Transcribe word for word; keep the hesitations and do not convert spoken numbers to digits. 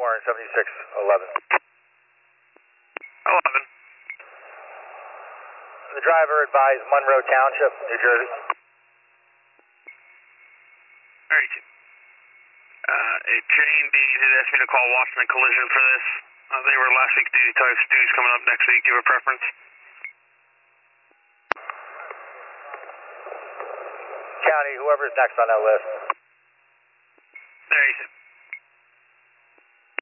Warren, seventy-six eleven. eleven. The driver advised Monroe Township, New Jersey. Very good. Uh, J and B had asked me to call Washington Collision for this. Uh, they were last week duty types. Duty's coming up next week. Do you have a preference? County, whoever's next on that list.